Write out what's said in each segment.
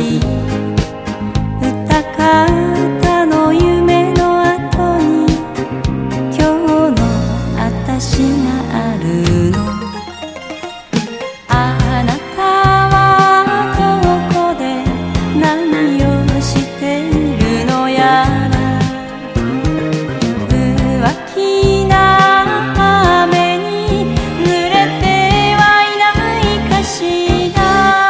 し歌方の夢の後に今日の私があるの。あなたはどこで何をしているのやら。浮気な雨に濡れてはいないかしら。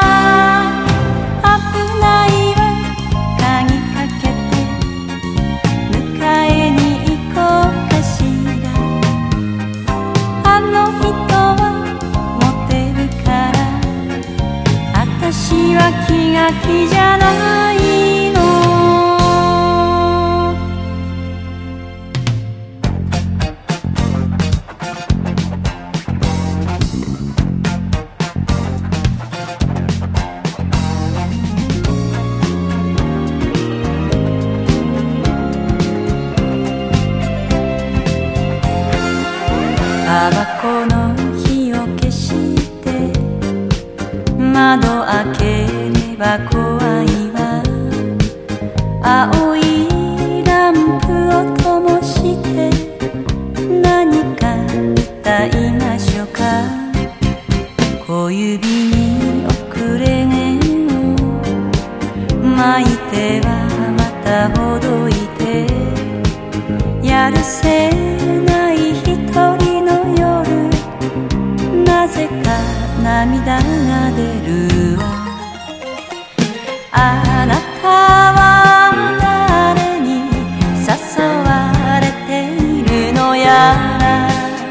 危ないわ鍵かけて迎えに行こうかしら。あの人はモテるから私は気が気じゃないの。タバコの火を消して窓開ければ怖いわ。青いランプを灯して何か歌いましょうか。小指に遅れ毛を巻いてはまたほどいてやるせない一人の夜なぜか涙が出るわ。あなたは誰に誘われているのやら。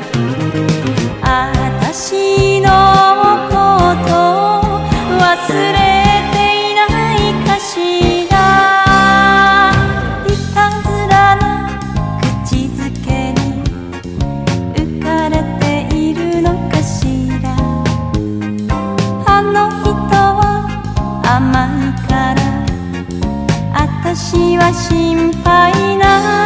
あたしのことを忘れていないかしら。いたずらな口づけに浮かれているのかしら。あの人は甘いからあたしは心配ない